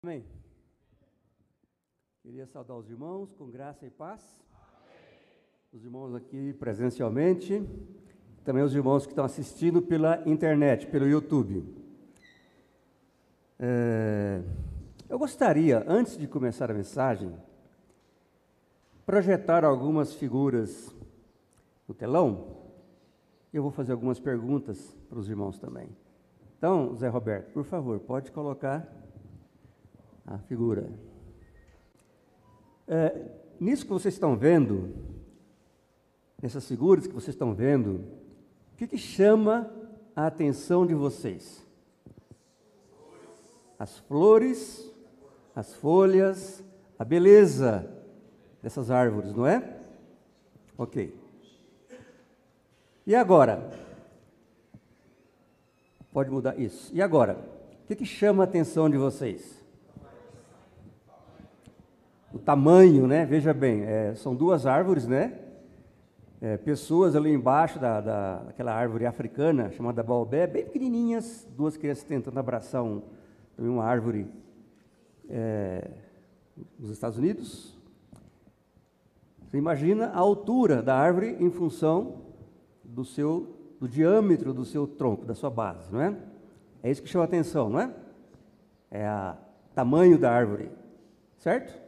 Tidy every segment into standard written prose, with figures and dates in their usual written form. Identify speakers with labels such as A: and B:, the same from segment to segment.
A: Amém. Queria saudar os irmãos com graça e paz. Amém. Os irmãos aqui presencialmente, também os irmãos que estão assistindo pela internet, pelo YouTube. Eu gostaria, antes de começar a mensagem, projetar algumas figuras no telão. Eu vou fazer algumas perguntas para os irmãos também. Então, Zé Roberto, por favor, pode colocar a figura. Nisso que vocês estão vendo, nessas figuras que vocês estão vendo, o que chama a atenção de vocês? As flores, as folhas, a beleza dessas árvores, não é? Ok. E agora? Pode mudar isso. E agora? O que chama a atenção de vocês? O tamanho, né? Veja bem, são duas árvores, né? Pessoas ali embaixo daquela árvore africana, chamada baobé, bem pequenininhas, duas crianças tentando abraçar uma árvore nos Estados Unidos. Você imagina a altura da árvore em função do diâmetro do seu tronco, da sua base, não é? É isso que chama a atenção, não é? É o tamanho da árvore, certo?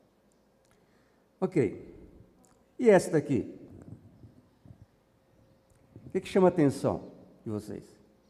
A: Ok. E essa daqui? O que chama a atenção de vocês?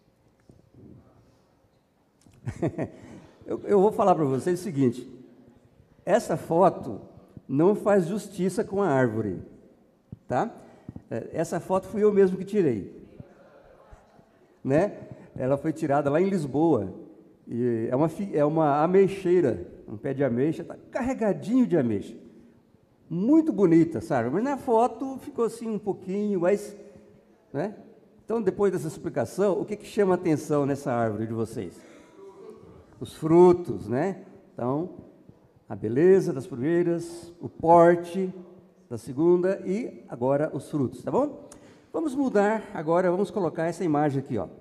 A: eu vou falar para vocês o seguinte: essa foto não faz justiça com a árvore, tá? Essa foto fui eu mesmo que tirei, né? Ela foi tirada lá em Lisboa e é uma ameixeira, um pé de ameixa, está carregadinho de ameixa. Muito bonita, sabe? Mas na foto ficou assim um pouquinho, mas, né? Então, depois dessa explicação, o que chama a atenção nessa árvore de vocês? Os frutos, né? Então, a beleza das primeiras, o porte da segunda e agora os frutos, tá bom? Vamos mudar agora, vamos colocar essa imagem aqui, ó.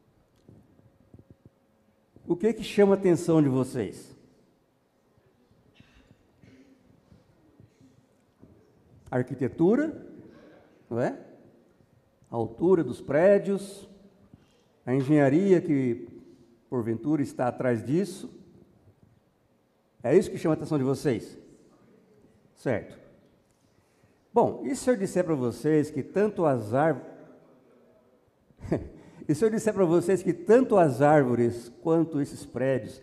A: O que chama a atenção de vocês? A arquitetura, não é? A altura dos prédios, a engenharia que, porventura, está atrás disso. É isso que chama a atenção de vocês? Certo. Bom, e se eu disser para vocês que tanto as árvores... e se eu disser para vocês que tanto as árvores quanto esses prédios,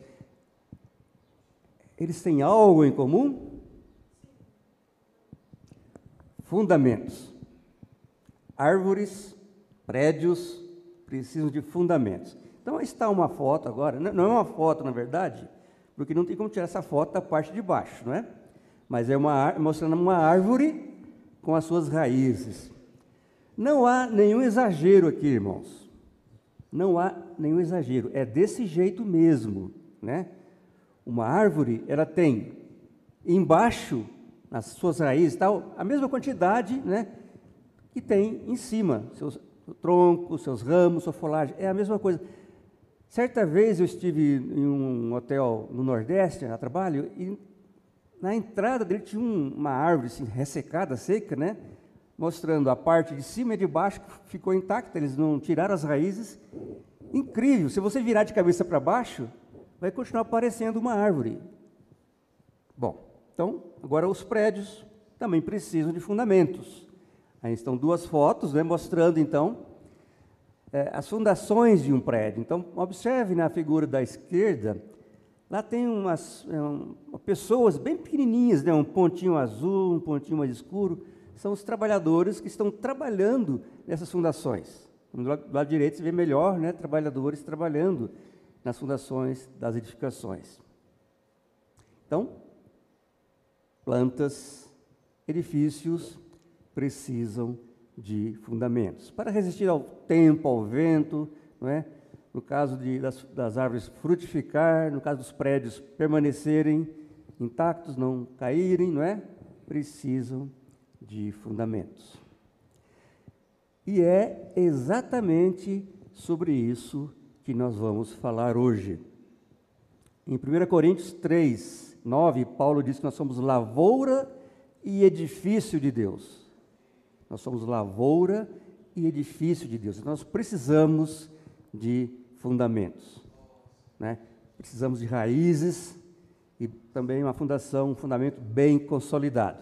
A: eles têm algo em comum? Fundamentos. Árvores, prédios precisam de fundamentos. Então, está uma foto agora, não é uma foto, na verdade, porque não tem como tirar essa foto da parte de baixo, não é? Mas é mostrando uma árvore com as suas raízes. Não há nenhum exagero aqui, irmãos. Não há nenhum exagero. É desse jeito mesmo, né? Uma árvore, ela tem embaixo, nas suas raízes, tal, a mesma quantidade, né, que tem em cima, seu tronco, seus ramos, sua folhagem, é a mesma coisa. Certa vez eu estive em um hotel no Nordeste, a trabalho, e na entrada dele tinha uma árvore assim, ressecada, seca, né, mostrando a parte de cima e de baixo que ficou intacta, eles não tiraram as raízes. Incrível, se você virar de cabeça para baixo, vai continuar parecendo uma árvore. Bom, então, agora os prédios também precisam de fundamentos. Aí estão duas fotos, né, mostrando, então, as fundações de um prédio. Então, observe na figura da esquerda, lá tem umas pessoas bem pequenininhas, né, um pontinho azul, um pontinho mais escuro. São os trabalhadores que estão trabalhando nessas fundações. Do lado direito você vê melhor, né, trabalhadores trabalhando nas fundações das edificações. Então, plantas, edifícios precisam de fundamentos. Para resistir ao tempo, ao vento, não é? No caso das árvores frutificar, no caso dos prédios permanecerem intactos, não caírem, não é? Precisam de fundamentos. E é exatamente sobre isso que nós vamos falar hoje. Em 1 Coríntios 3, 9, Paulo diz que nós somos lavoura e edifício de Deus. Nós somos lavoura e edifício de Deus. Nós precisamos de fundamentos, né? Precisamos de raízes e também uma fundação, um fundamento bem consolidado.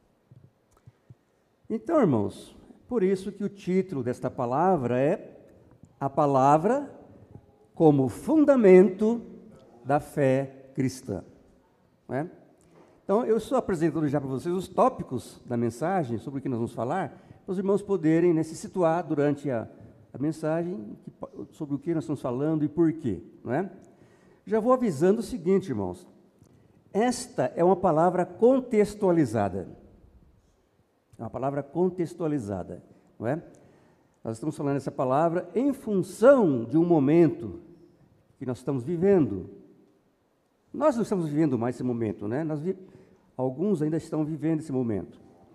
A: Então, irmãos, por isso que o título desta palavra é a palavra como fundamento da fé cristã, não é? Então, eu estou apresentando já para vocês os tópicos da mensagem, sobre o que nós vamos falar, para os irmãos poderem, né, se situar durante a mensagem, sobre o que nós estamos falando e por quê, não é? Já vou avisando o seguinte, irmãos, esta é uma palavra contextualizada, é uma palavra contextualizada, não é? Nós estamos falando essa palavra em função de um momento que nós estamos vivendo. Nós não estamos vivendo mais esse momento, né? Alguns ainda estão vivendo esse momento.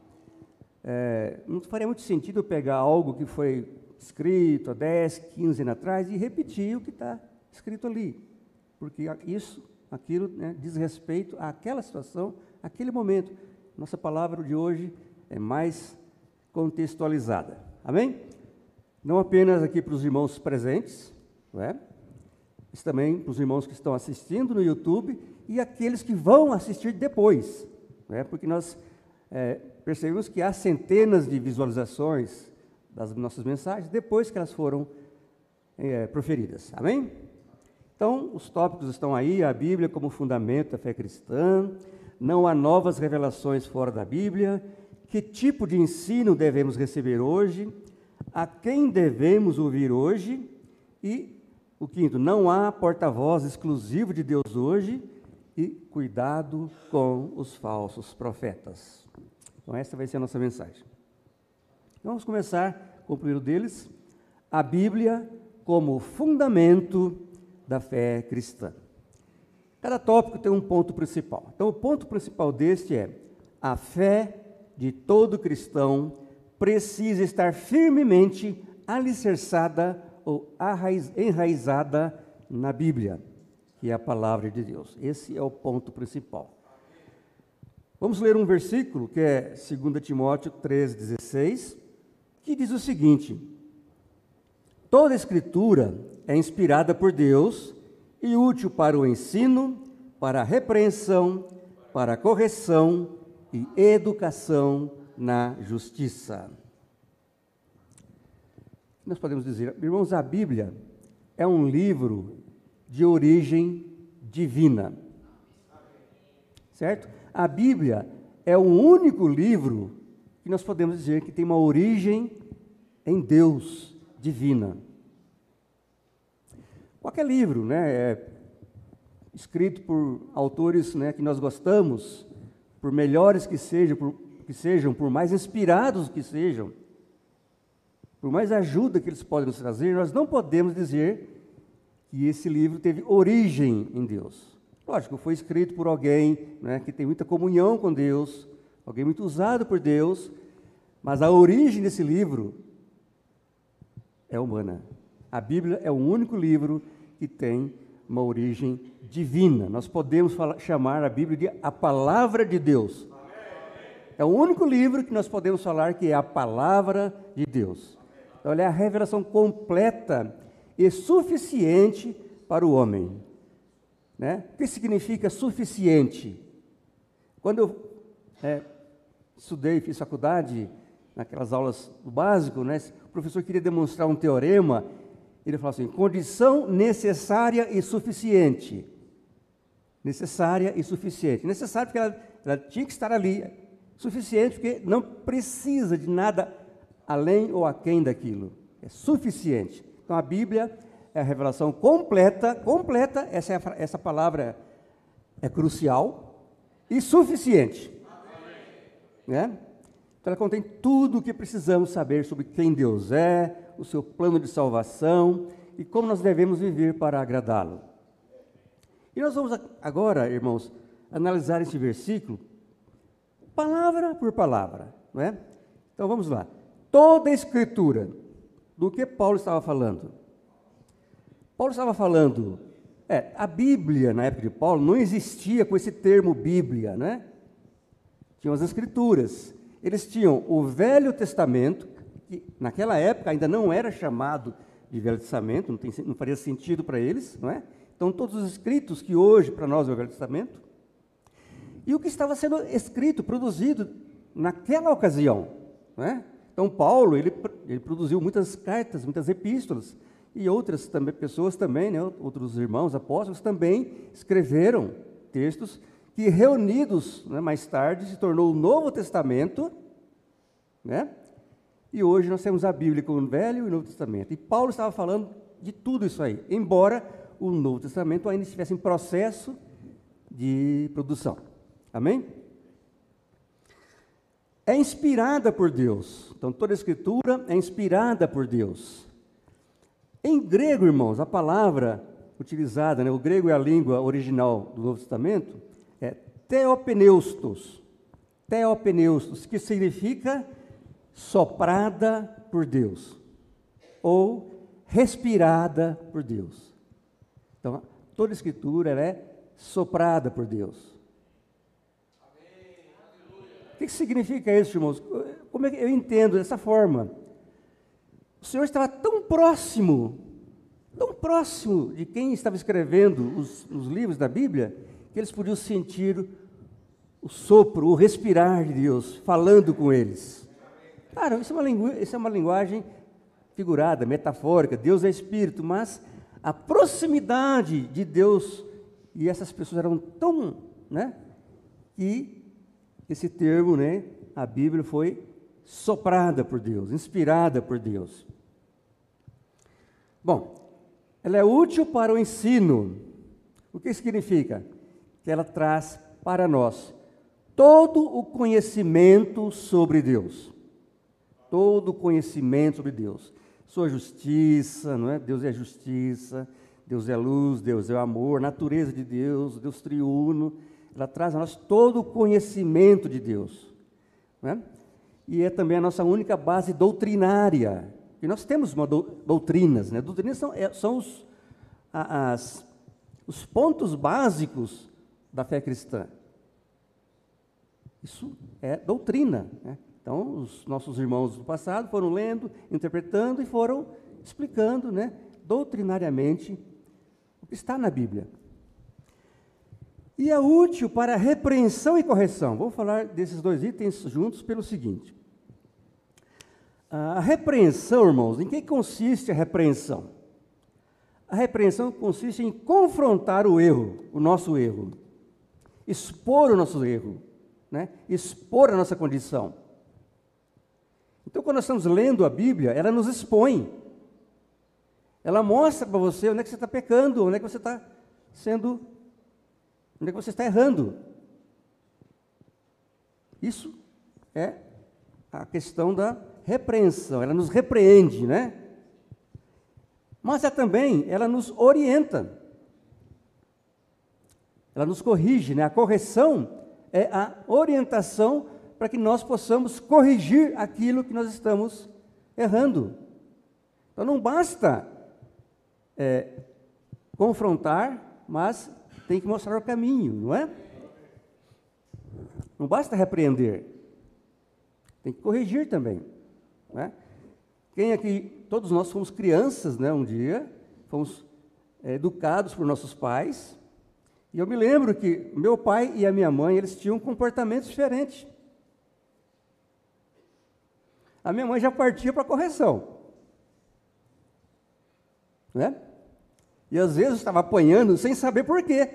A: Não faria muito sentido eu pegar algo que foi escrito há 10, 15 anos atrás e repetir o que está escrito ali, porque aquilo, né, diz respeito àquela situação, àquele momento. Nossa palavra de hoje é mais contextualizada. Amém? Não apenas aqui para os irmãos presentes, não é? Mas também para os irmãos que estão assistindo no YouTube e aqueles que vão assistir depois, não é? Porque nós percebemos que há centenas de visualizações das nossas mensagens depois que elas foram proferidas. Amém? Então, os tópicos estão aí, a Bíblia como fundamento da fé cristã, não há novas revelações fora da Bíblia, que tipo de ensino devemos receber hoje, a quem devemos ouvir hoje, e o quinto, não há porta-voz exclusivo de Deus hoje, e cuidado com os falsos profetas. Então, essa vai ser a nossa mensagem. Então, vamos começar com o primeiro deles, a Bíblia como fundamento da fé cristã. Cada tópico tem um ponto principal. Então, o ponto principal deste é: a fé de todo cristão precisa estar firmemente alicerçada ou enraizada na Bíblia, que é a palavra de Deus. Esse é o ponto principal. Vamos ler um versículo que é 2 Timóteo 3,16, que diz o seguinte: toda escritura é inspirada por Deus e útil para o ensino, para a repreensão, para a correção e educação na justiça. Nós podemos dizer, irmãos, a Bíblia é um livro de origem divina, certo? A Bíblia é o único livro que nós podemos dizer que tem uma origem em Deus, divina. Qualquer livro, né, escrito por autores, né, que nós gostamos, por melhores que sejam, por mais inspirados que sejam, por mais ajuda que eles podem nos trazer, nós não podemos dizer que esse livro teve origem em Deus. Lógico, foi escrito por alguém, né, que tem muita comunhão com Deus, alguém muito usado por Deus, mas a origem desse livro é humana. A Bíblia é o único livro que tem uma origem divina. Nós podemos chamar a Bíblia de a palavra de Deus. É o único livro que nós podemos falar que é a palavra de Deus. Então, ela é a revelação completa e suficiente para o homem, né? O que significa suficiente? Quando eu estudei, fiz faculdade, naquelas aulas do básico, né, o professor queria demonstrar um teorema, ele falou assim: condição necessária e suficiente. Necessária e suficiente. Necessária porque ela tinha que estar ali. Suficiente porque não precisa de nada além ou aquém daquilo. É suficiente. Então, a Bíblia é a revelação completa, essa palavra é crucial, e suficiente. Né? Então, ela contém tudo o que precisamos saber sobre quem Deus é, o seu plano de salvação e como nós devemos viver para agradá-lo. E nós vamos agora, irmãos, analisar esse versículo palavra por palavra, não é? Então vamos lá. Toda a Escritura, do que Paulo estava falando? Paulo estava falando A Bíblia, na época de Paulo, não existia com esse termo Bíblia, né? Tinham as Escrituras. Eles tinham o Velho Testamento, que naquela época ainda não era chamado de Velho Testamento, não faria sentido para eles, não é? Então, todos os escritos que hoje, para nós, é o Velho Testamento, e o que estava sendo escrito, produzido naquela ocasião, não é? Então, Paulo, ele produziu muitas cartas, muitas epístolas, e outras também, pessoas também, né, outros irmãos, apóstolos, também escreveram textos que, reunidos, né, mais tarde, se tornou o Novo Testamento, né? E hoje nós temos a Bíblia com o Velho e o Novo Testamento. E Paulo estava falando de tudo isso aí, embora o Novo Testamento ainda estivesse em processo de produção. Amém? É inspirada por Deus. Então, toda a Escritura é inspirada por Deus. Em grego, irmãos, a palavra utilizada, né, o grego é a língua original do Novo Testamento, é theopneustos. Theopneustos, que significa soprada por Deus, ou respirada por Deus. Então, toda a Escritura ela é soprada por Deus. O que significa isso, irmãos? Como é que eu entendo dessa forma? O Senhor estava tão próximo de quem estava escrevendo os livros da Bíblia, que eles podiam sentir o sopro, o respirar de Deus, falando com eles. Claro, isso é uma linguagem figurada, metafórica, Deus é Espírito, mas a proximidade de Deus e essas pessoas eram tão, né, que esse termo, né, a Bíblia foi soprada por Deus, inspirada por Deus. Bom, ela é útil para o ensino. O que significa? Que ela traz para nós todo o conhecimento sobre Deus. Todo o conhecimento sobre Deus. Sua justiça, não é? Deus é justiça, Deus é luz, Deus é amor, natureza de Deus, Deus triuno. Ela traz a nós todo o conhecimento de Deus, né? E é também a nossa única base doutrinária. E nós temos doutrinas, né? Doutrinas são os pontos básicos da fé cristã. Isso é doutrina, né? Então, os nossos irmãos do passado foram lendo, interpretando e foram explicando, né, doutrinariamente o que está na Bíblia. E é útil para repreensão e correção. Vou falar desses dois itens juntos pelo seguinte. A repreensão, irmãos, em que consiste a repreensão? A repreensão consiste em confrontar o erro, o nosso erro. Expor o nosso erro, né? Expor a nossa condição. Então, quando nós estamos lendo a Bíblia, ela nos expõe. Ela mostra para você onde é que você está pecando, onde é que você está onde é que você está errando. Isso é a questão da repreensão. Ela nos repreende, né? Mas ela nos orienta. Ela nos corrige, né? A correção é a orientação para que nós possamos corrigir aquilo que nós estamos errando. Então, não basta confrontar, mas tem que mostrar o caminho, não é? Não basta repreender, tem que corrigir também, não é? Quem aqui, todos nós fomos crianças, né, um dia, fomos educados por nossos pais, e eu me lembro que meu pai e a minha mãe, eles tinham um comportamento diferente. A minha mãe já partia para a correção, né? E às vezes eu estava apanhando sem saber por quê.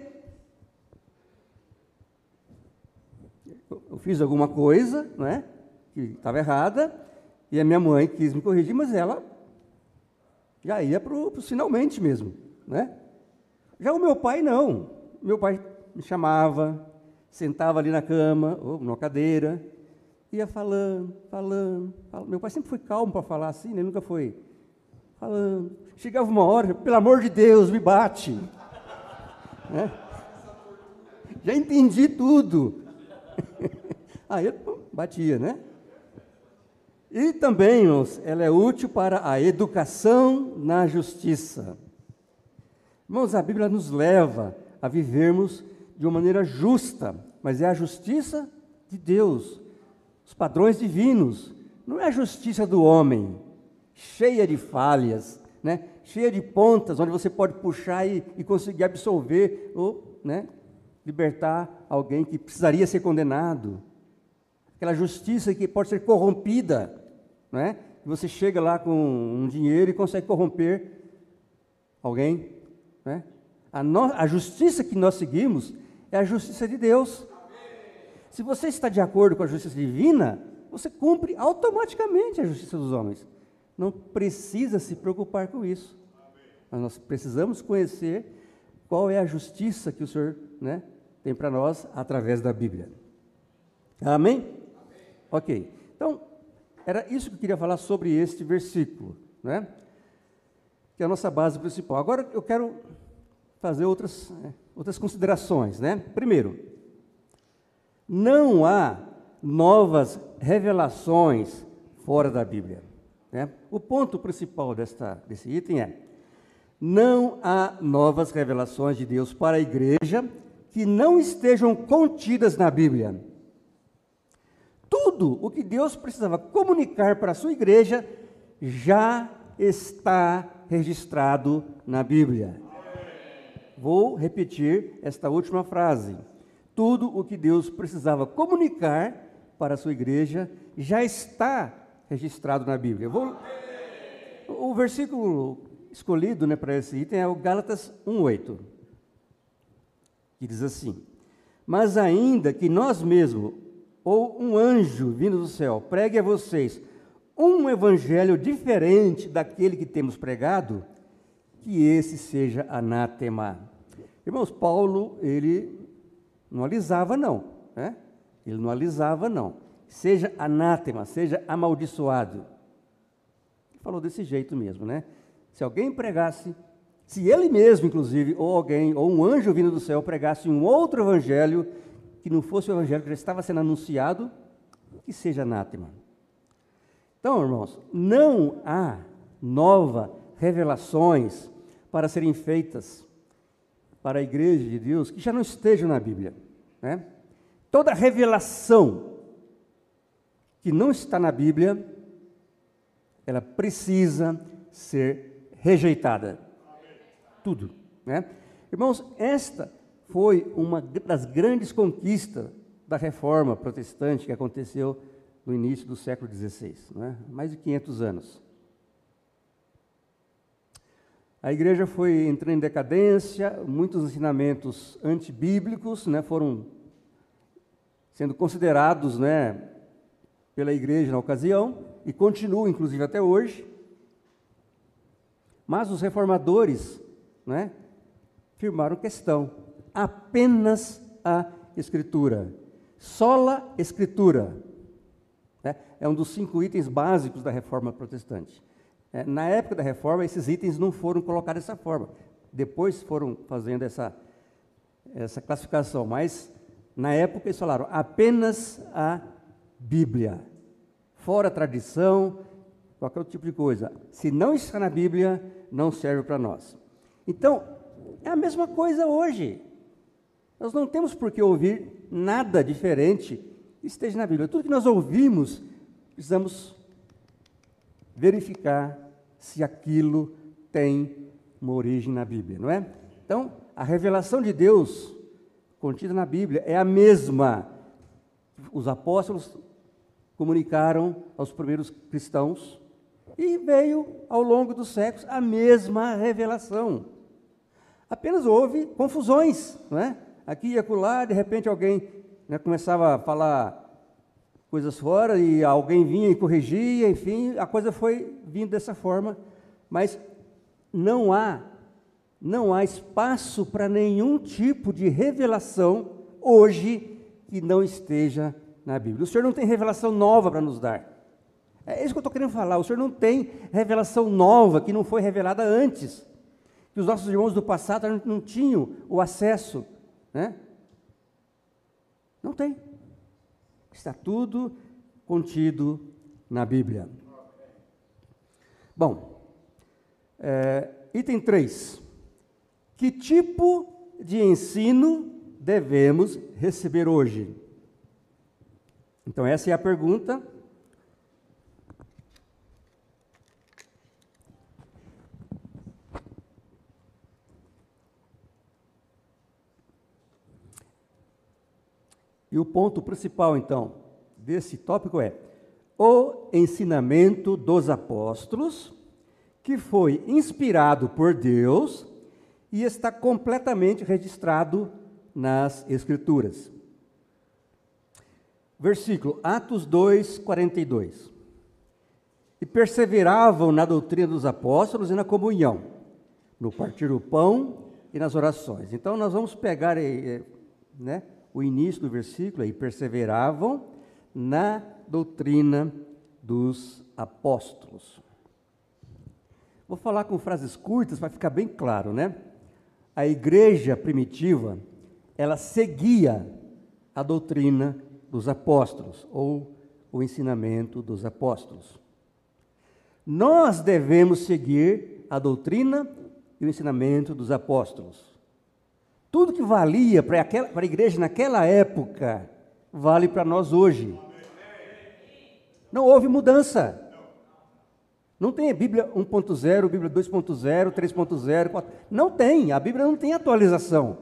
A: Eu fiz alguma coisa, né, que estava errada, e a minha mãe quis me corrigir, mas ela já ia para os finalmente mesmo, né? Já o meu pai não. Meu pai me chamava, sentava ali na cama, ou numa cadeira, ia falando. Meu pai sempre foi calmo para falar assim, né? Ele nunca foi falando. Chegava uma hora, pelo amor de Deus, me bate. Né? Já entendi tudo. Aí eu batia, né? E também, irmãos, ela é útil para a educação na justiça. Irmãos, a Bíblia nos leva a vivermos de uma maneira justa, mas é a justiça de Deus, os padrões divinos, não é a justiça do homem, cheia de falhas, né? Cheia de pontas, onde você pode puxar e conseguir absolver ou, né, libertar alguém que precisaria ser condenado. Aquela justiça que pode ser corrompida, né? Você chega lá com um dinheiro e consegue corromper alguém, né? A justiça que nós seguimos é a justiça de Deus. Se você está de acordo com a justiça divina, você cumpre automaticamente a justiça dos homens. Não precisa se preocupar com isso. Mas nós precisamos conhecer qual é a justiça que o Senhor, né, tem para nós através da Bíblia. Amém? Amém? Ok. Então, era isso que eu queria falar sobre este versículo, né? Que é a nossa base principal. Agora eu quero fazer outras considerações, né? Primeiro, não há novas revelações fora da Bíblia, né? O ponto principal desse item é: não há novas revelações de Deus para a igreja que não estejam contidas na Bíblia. Tudo o que Deus precisava comunicar para a sua igreja já está registrado na Bíblia. Vou repetir esta última frase. Tudo o que Deus precisava comunicar para a sua igreja já está registrado na Bíblia. O versículo escolhido, né, para esse item é o Gálatas 1:8, que diz assim: mas ainda que nós mesmos, ou um anjo vindo do céu, pregue a vocês um evangelho diferente daquele que temos pregado, que esse seja anátema. Irmãos, Paulo, ele não alisava não, né? Ele não alisava não. Seja anátema, seja amaldiçoado. Ele falou desse jeito mesmo, né? Se alguém pregasse, se ele mesmo, inclusive, ou alguém, ou um anjo vindo do céu, pregasse um outro evangelho, que não fosse o evangelho que já estava sendo anunciado, que seja anátema. Então, irmãos, não há novas revelações para serem feitas para a igreja de Deus que já não estejam na Bíblia, né? Toda revelação que não está na Bíblia, ela precisa ser rejeitada. Tudo, né? Irmãos, esta foi uma das grandes conquistas da reforma protestante que aconteceu no início do século XVI, né? Mais de 500 anos. A igreja foi entrando em decadência, muitos ensinamentos antibíblicos, né, foram sendo considerados, né, pela igreja na ocasião, e continuam, inclusive, até hoje. Mas os reformadores, né, firmaram questão. Apenas a Escritura. Sola Escritura. Né, é um dos 5 itens básicos da reforma protestante. Na época da reforma, esses itens não foram colocados dessa forma. Depois foram fazendo essa classificação. Mas, na época, eles falaram apenas a Bíblia. Fora a tradição, qualquer outro tipo de coisa. Se não está na Bíblia, não serve para nós. Então, é a mesma coisa hoje. Nós não temos por que ouvir nada diferente que esteja na Bíblia. Tudo que nós ouvimos, precisamos verificar se aquilo tem uma origem na Bíblia, não é? Então, a revelação de Deus contida na Bíblia é a mesma. Os apóstolos comunicaram aos primeiros cristãos e veio, ao longo dos séculos, a mesma revelação. Apenas houve confusões, não é? Aqui e acolá, de repente alguém, né, começava a falar coisas fora e alguém vinha e corrigia, enfim, a coisa foi vindo dessa forma, mas não há espaço para nenhum tipo de revelação hoje que não esteja na Bíblia. O Senhor não tem revelação nova para nos dar. É isso que eu estou querendo falar. O Senhor não tem revelação nova que não foi revelada antes, que os nossos irmãos do passado não tinham o acesso, né? Não tem. Está tudo contido na Bíblia. Bom, item 3. Que tipo de ensino devemos receber hoje? Então, essa é a pergunta. E o ponto principal, então, desse tópico é o ensinamento dos apóstolos, que foi inspirado por Deus e está completamente registrado nas Escrituras. Versículo, Atos 2, 42. E perseveravam na doutrina dos apóstolos e na comunhão, no partir do pão e nas orações. Então, nós vamos pegar o início do versículo, e perseveravam na doutrina dos apóstolos. Vou falar com frases curtas para ficar bem claro, né? A igreja primitiva, ela seguia a doutrina dos apóstolos, ou o ensinamento dos apóstolos. Nós devemos seguir a doutrina e o ensinamento dos apóstolos. Tudo que valia para a igreja naquela época, vale para nós hoje. Não houve mudança. Não tem Bíblia 1.0, Bíblia 2.0, 3.0, 4. Não tem, a Bíblia não tem atualização.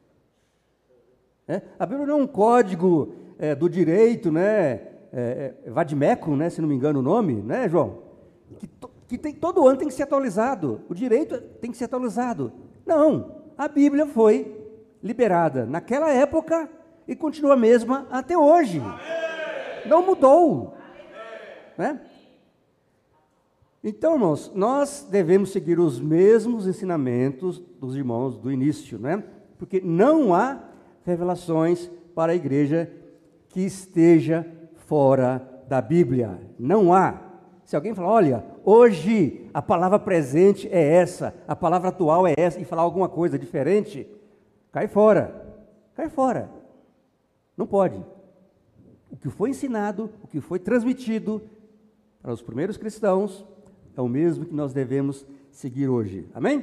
A: A Bíblia não é um código do direito, né? Vademecum, né? Se não me engano o nome, né, João? Todo ano tem que ser atualizado. O direito tem que ser atualizado. Não, a Bíblia foi liberada naquela época e continua a mesma até hoje. Não mudou. Né? Então, irmãos, nós devemos seguir os mesmos ensinamentos dos irmãos do início, né? Porque não há revelações para a igreja que esteja fora da Bíblia. Não há. Se alguém falar, olha, hoje a palavra presente é essa, a palavra atual é essa, e falar alguma coisa diferente, cai fora. Cai fora. Não pode. O que foi ensinado, o que foi transmitido para os primeiros cristãos, é o mesmo que nós devemos seguir hoje. Amém?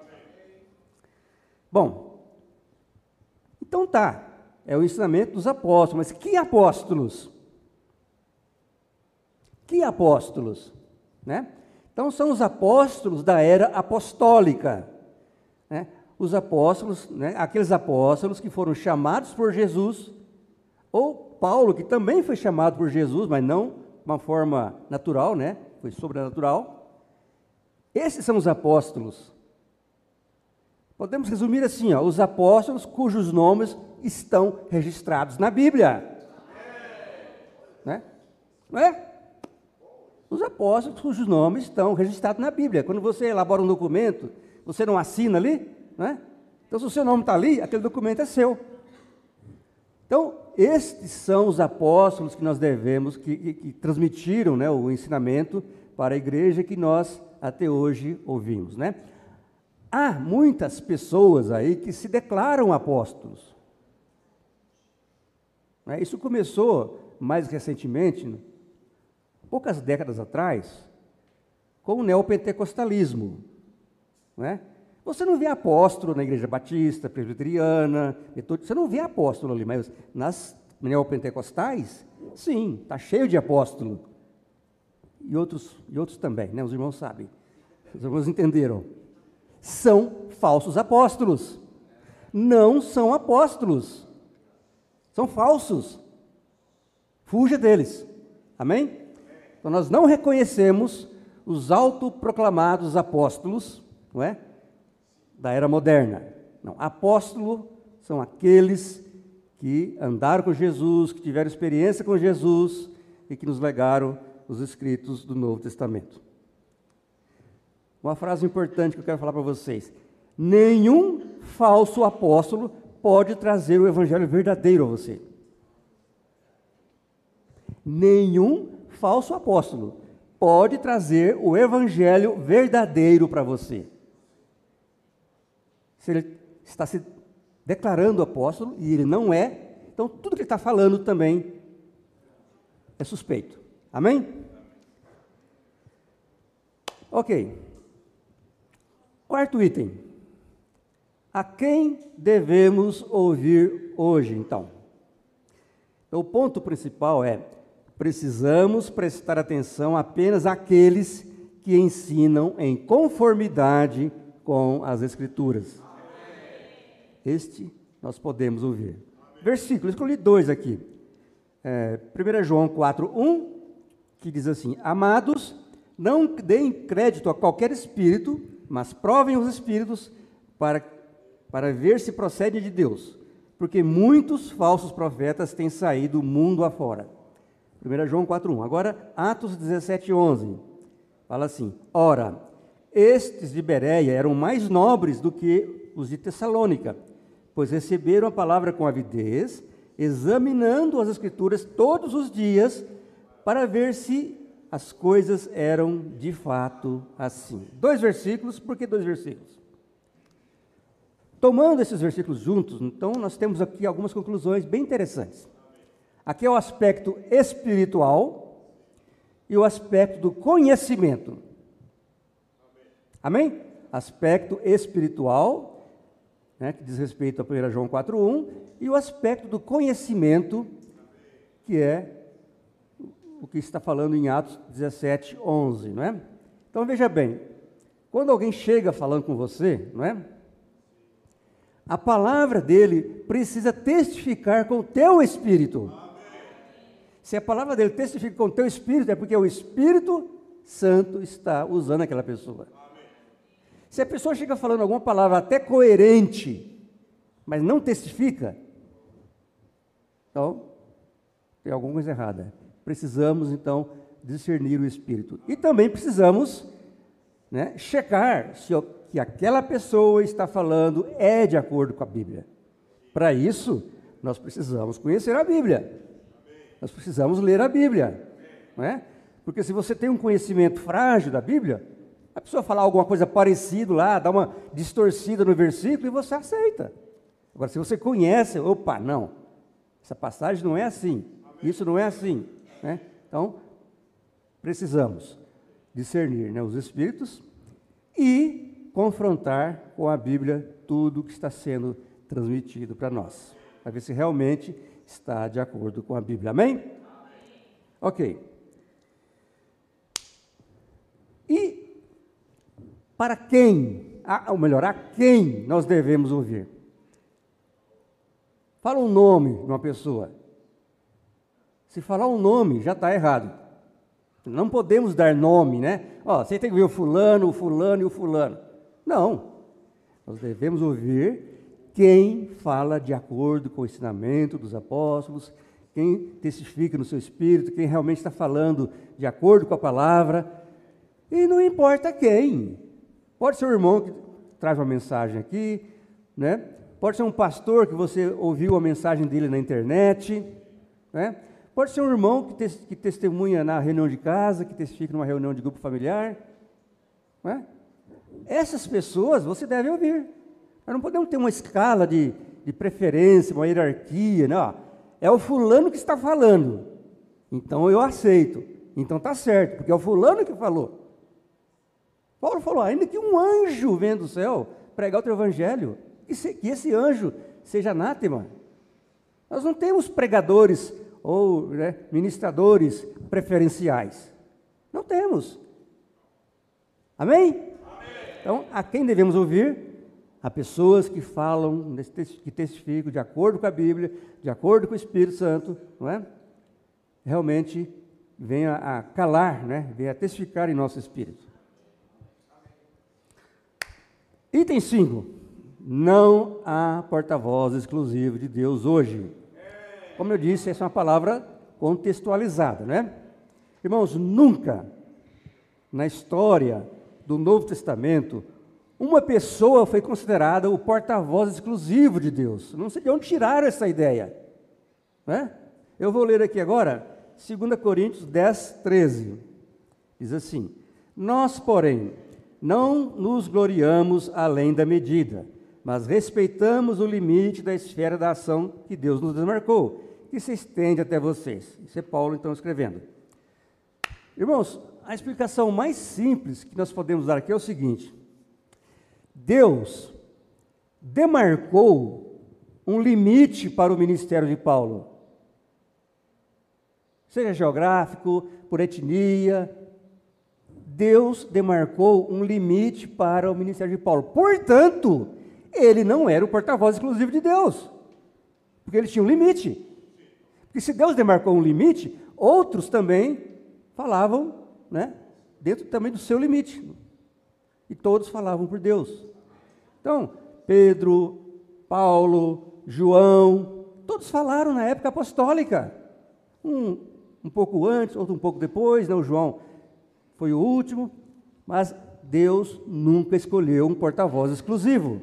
A: Bom, então tá, é o ensinamento dos apóstolos, mas que apóstolos? Que apóstolos? Né? Então são os apóstolos da era apostólica. Né? Os apóstolos, né? Aqueles apóstolos que foram chamados por Jesus, ou Paulo, que também foi chamado por Jesus, mas não de uma forma natural, né? Foi sobrenatural. Esses são os apóstolos. Podemos resumir assim, ó, os apóstolos cujos nomes estão registrados na Bíblia. Né? Não é? Os apóstolos cujos nomes estão registrados na Bíblia. Quando você elabora um documento, você não assina ali, né? Então, se o seu nome está ali, aquele documento é seu. Então, estes são os apóstolos que nós devemos, que transmitiram, né, o ensinamento para a igreja que nós até hoje ouvimos, né? Há muitas pessoas aí que se declaram apóstolos. Né? Isso começou mais recentemente, poucas décadas atrás, com o neopentecostalismo. Né? Você não vê apóstolo na igreja batista, presbiteriana, metodista, você não vê apóstolo ali, mas nas neopentecostais, sim, está cheio de apóstolo. E outros também, né? Os irmãos sabem, os irmãos entenderam. São falsos apóstolos. Não são apóstolos. São falsos. Fuja deles. Amém? Então nós não reconhecemos os autoproclamados apóstolos, não é? Da era moderna. Não, apóstolo são aqueles que andaram com Jesus, que tiveram experiência com Jesus e que nos legaram os escritos do Novo Testamento. Uma frase importante que eu quero falar para vocês: nenhum falso apóstolo pode trazer o evangelho verdadeiro a você. Nenhum falso apóstolo pode trazer o evangelho verdadeiro para você. Se ele está se declarando apóstolo e ele não é, então tudo que ele está falando também é suspeito. Amém? Ok. Quarto item. A quem devemos ouvir hoje, então? Então, o ponto principal é: precisamos prestar atenção apenas àqueles que ensinam em conformidade com as Escrituras. Este nós podemos ouvir. Versículo, escolhi 2 aqui. 1 João 4:1, que diz assim: Amados, não deem crédito a qualquer espírito, mas provem os espíritos para ver se procedem de Deus, porque muitos falsos profetas têm saído mundo afora. 1 João 4:1. Agora, Atos 17:11. Fala assim: Ora, estes de Bereia eram mais nobres do que os de Tessalônica, pois receberam a palavra com avidez, examinando as Escrituras todos os dias, para ver se as coisas eram de fato assim. 2 versículos, por que 2 versículos? Tomando esses versículos juntos, então, nós temos aqui algumas conclusões bem interessantes. Aqui é o aspecto espiritual e o aspecto do conhecimento. Amém? Aspecto espiritual, né, que diz respeito a 1 João 4:1, e o aspecto do conhecimento, que é o que está falando em Atos 17:11, não é? Então, veja bem, quando alguém chega falando com você, não é? A palavra dele precisa testificar com o teu espírito. Se a palavra dele testifica com o teu espírito, é porque o Espírito Santo está usando aquela pessoa. Se a pessoa chega falando alguma palavra até coerente, mas não testifica, então tem alguma coisa errada. Precisamos, então, discernir o Espírito. E também precisamos, né, checar se o que aquela pessoa está falando é de acordo com a Bíblia. Para isso, nós precisamos conhecer a Bíblia. Nós precisamos ler a Bíblia, não é? Porque se você tem um conhecimento frágil da Bíblia, a pessoa falar alguma coisa parecida lá, dá uma distorcida no versículo e você aceita. Agora, se você conhece, opa, não, essa passagem não é assim, isso não é assim, né? Então, precisamos discernir, né, os Espíritos e confrontar com a Bíblia tudo que está sendo transmitido para nós, para ver se realmente está de acordo com a Bíblia. Amém? Ok. E para quem, ou melhor, a quem nós devemos ouvir? Fala um nome de uma pessoa. Se falar um nome, já está errado. Não podemos dar nome, né? Ó, você tem que ver o fulano e o fulano. Não. Nós devemos ouvir quem fala de acordo com o ensinamento dos apóstolos, quem testifica no seu espírito, quem realmente está falando de acordo com a palavra. E não importa quem. Pode ser um irmão que traz uma mensagem aqui, né? Pode ser um pastor que você ouviu a mensagem dele na internet, né? Pode ser um irmão que testemunha na reunião de casa, que testifica numa reunião de grupo familiar, né? Essas pessoas você deve ouvir. Nós não podemos ter uma escala de preferência, uma hierarquia, não. É o fulano que está falando, então eu aceito, então está certo, porque é o fulano que falou. Paulo falou, ainda que um anjo venha do céu pregar o teu evangelho, que esse anjo seja anátema. Nós não temos pregadores ou, né, ministradores preferenciais. Não temos. Amém? Amém? Então, a quem devemos ouvir? A pessoas que falam, que testificam de acordo com a Bíblia, de acordo com o Espírito Santo, não é? Realmente venha a calar, né? Venha a testificar em nosso espírito. Item 5. Não há porta-voz exclusivo de Deus hoje. Como eu disse, essa é uma palavra contextualizada, né? Irmãos, nunca na história do Novo Testamento uma pessoa foi considerada o porta-voz exclusivo de Deus. Não sei de onde tiraram essa ideia, né? Eu vou ler aqui agora 2 Coríntios 10, 13. Diz assim: Nós, porém, não nos gloriamos além da medida, mas respeitamos o limite da esfera da ação que Deus nos demarcou, que se estende até vocês. Isso é Paulo, então, escrevendo. Irmãos, a explicação mais simples que nós podemos dar aqui é o seguinte: Deus demarcou um limite para o ministério de Paulo. Seja geográfico, por etnia, Deus demarcou um limite para o ministério de Paulo. Portanto, ele não era o porta-voz exclusivo de Deus, porque ele tinha um limite. Porque se Deus demarcou um limite, outros também falavam, né, dentro também do seu limite. E todos falavam por Deus. Então, Pedro, Paulo, João, todos falaram na época apostólica. Um pouco antes, outro um pouco depois, né? O João foi o último, mas Deus nunca escolheu um porta-voz exclusivo.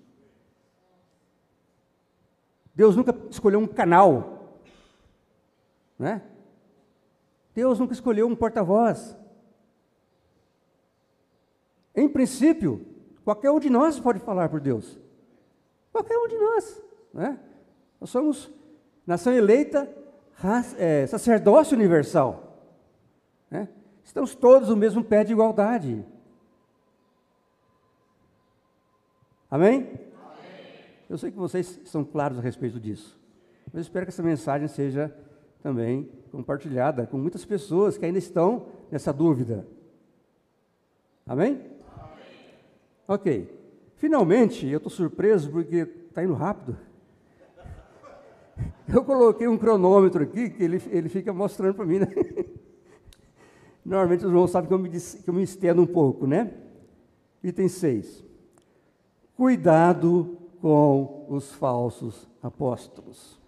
A: Deus nunca escolheu um canal, né? Deus nunca escolheu um porta-voz. Em princípio, qualquer um de nós pode falar por Deus. Qualquer um de nós, né? Nós somos nação eleita, sacerdócio universal, né? Estamos todos no mesmo pé de igualdade. Amém? Amém? Eu sei que vocês são claros a respeito disso, mas espero que essa mensagem seja também compartilhada com muitas pessoas que ainda estão nessa dúvida. Amém? Amém. Ok. Finalmente, eu estou surpreso porque está indo rápido. Eu coloquei um cronômetro aqui, que ele fica mostrando para mim, né? Normalmente os irmãos sabem que eu me estendo um pouco, né? Item 6. Cuidado com os falsos apóstolos.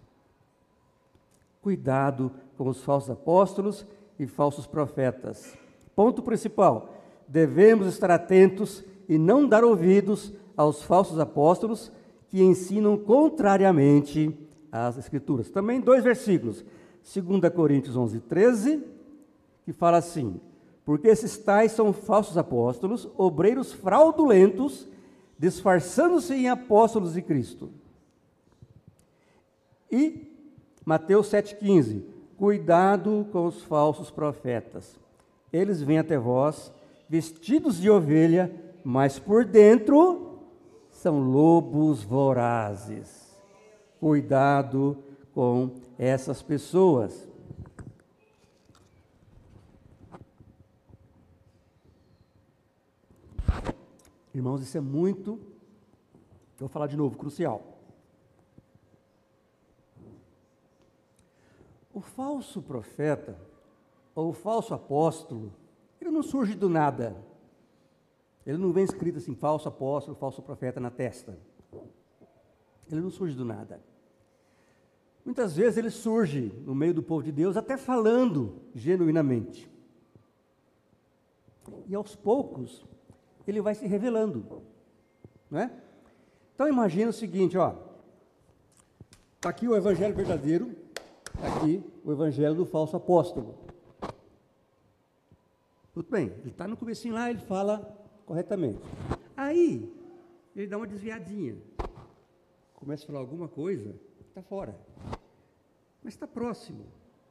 A: Cuidado com os falsos apóstolos e falsos profetas. Ponto principal. Devemos estar atentos e não dar ouvidos aos falsos apóstolos que ensinam contrariamente às Escrituras. Também 2 versículos. 2 Coríntios 11, 13, que fala assim: porque esses tais são falsos apóstolos, obreiros fraudulentos, disfarçando-se em apóstolos de Cristo. E Mateus 7,15, cuidado com os falsos profetas. Eles vêm até vós, vestidos de ovelha, mas por dentro são lobos vorazes. Cuidado com essas pessoas. Irmãos, isso é muito, eu vou falar de novo, crucial. O falso profeta, ou o falso apóstolo, ele não surge do nada. Ele não vem escrito assim, falso apóstolo, falso profeta na testa. Ele não surge do nada. Muitas vezes ele surge no meio do povo de Deus, até falando genuinamente. E aos poucos, ele vai se revelando, não é? Então imagina o seguinte, ó. Está aqui o evangelho verdadeiro, está aqui o evangelho do falso apóstolo. Tudo bem, ele está no comecinho lá, ele fala corretamente. Aí, ele dá uma desviadinha. Começa a falar alguma coisa, está fora. Mas está próximo.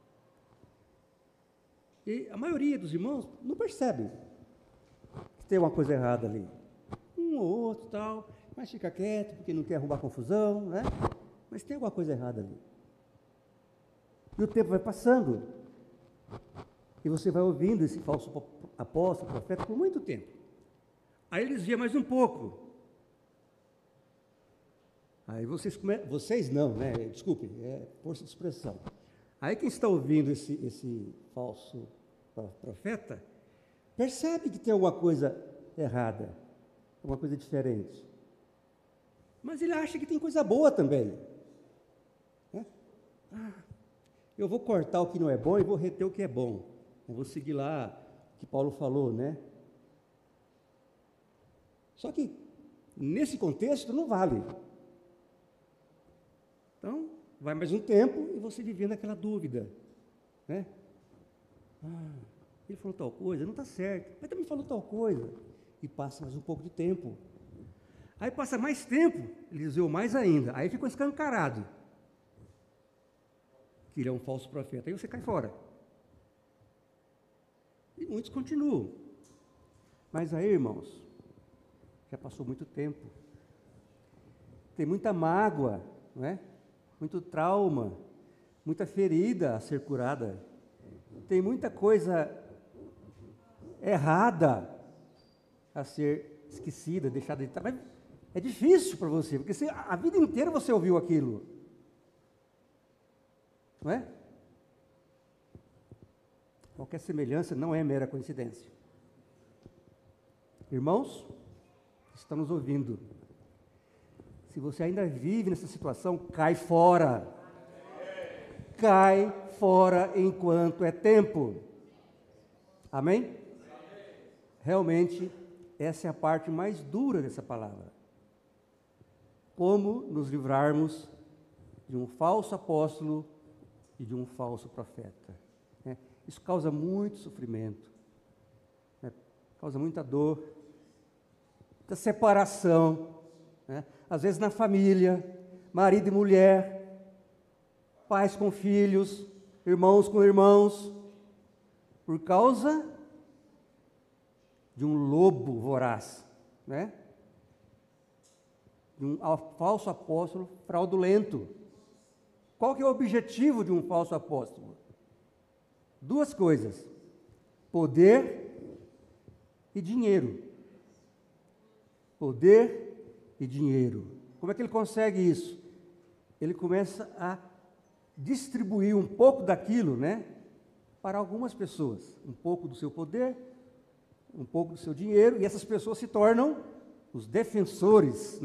A: E a maioria dos irmãos não percebe que tem uma coisa errada ali. Um ou outro tal, mas fica quieto porque não quer arrumar confusão, né? Mas tem alguma coisa errada ali. E o tempo vai passando. E você vai ouvindo esse falso apóstolo, profeta, por muito tempo. Aí ele desvia mais um pouco. Aí vocês não, né? Desculpem, é força de expressão. Aí quem está ouvindo esse falso profeta, percebe que tem alguma coisa errada, alguma coisa diferente. Mas ele acha que tem coisa boa também. Né? Eu vou cortar o que não é bom e vou reter o que é bom. Eu vou seguir lá o que Paulo falou, né? Só que, nesse contexto, não vale. Então, vai mais um tempo e você vivendo aquela dúvida, né? Ele falou tal coisa, não está certo, mas também falou tal coisa. E passa mais um pouco de tempo. Aí passa mais tempo, ele desviou mais ainda. Aí ficou escancarado que ele é um falso profeta. Aí você cai fora. E muitos continuam. Mas aí, irmãos, já passou muito tempo. tem muita mágoa, não é? Muito trauma, muita ferida a ser curada, tem muita coisa errada a ser esquecida, deixada de trás. Mas é difícil para você, porque a vida inteira você ouviu aquilo, não é? Qualquer semelhança não é mera coincidência. Irmãos, estão nos ouvindo. Se você ainda vive nessa situação, cai fora. Cai fora enquanto é tempo. Amém? Realmente, essa é a parte mais dura dessa palavra. Como nos livrarmos de um falso apóstolo e de um falso profeta. Isso causa muito sofrimento, causa muita dor, muita separação, às vezes na família, marido e mulher, pais com filhos, irmãos com irmãos, por causa de um lobo voraz, de um falso apóstolo fraudulento. Qual que é o objetivo de um falso apóstolo? Duas coisas: poder e dinheiro. Poder e dinheiro. Como é que ele consegue isso? Ele começa a distribuir um pouco daquilo, para algumas pessoas. Um pouco do seu poder, um pouco do seu dinheiro, e essas pessoas se tornam os defensores,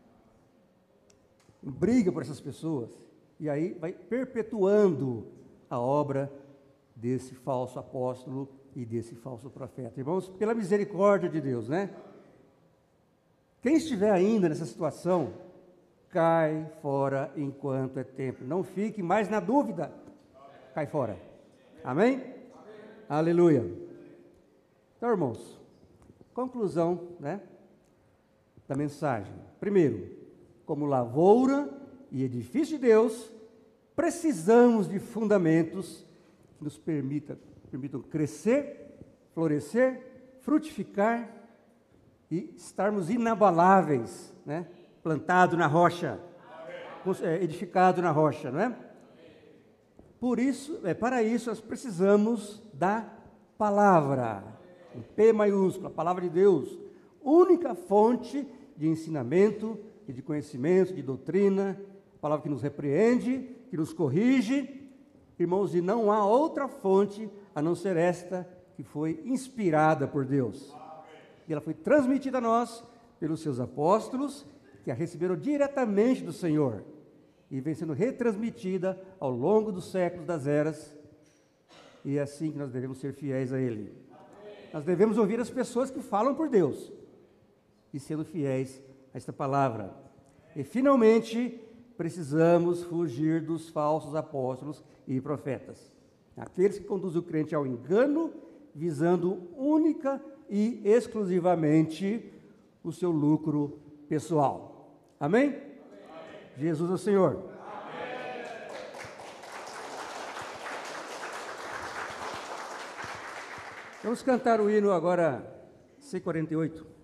A: Briga por essas pessoas. E aí vai perpetuando a obra desse falso apóstolo e desse falso profeta. Irmãos, pela misericórdia de Deus, Quem estiver ainda nessa situação, cai fora enquanto é tempo. Não fique mais na dúvida. Cai fora. Amém? Amém. Aleluia. Então, irmãos, conclusão, da mensagem. Primeiro, como lavoura e edifício de Deus, precisamos de fundamentos que nos permitam crescer, florescer, frutificar e estarmos inabaláveis, plantado na rocha, edificado na rocha, Por isso, para isso nós precisamos da palavra, com P maiúsculo, a palavra de Deus, única fonte de ensinamento e de conhecimento, de doutrina, a palavra que nos repreende, que nos corrige. Irmãos, e não há outra fonte a não ser esta que foi inspirada por Deus. E ela foi transmitida a nós pelos seus apóstolos, que a receberam diretamente do Senhor, e vem sendo retransmitida ao longo dos séculos, das eras, e é assim que nós devemos ser fiéis a Ele. Nós devemos ouvir as pessoas que falam por Deus, e sendo fiéis a esta palavra. E finalmente, precisamos fugir dos falsos apóstolos e profetas, aqueles que conduzem o crente ao engano, visando única e exclusivamente o seu lucro pessoal. Amém? Amém. Jesus é o Senhor. Amém. Vamos cantar o hino agora, C48.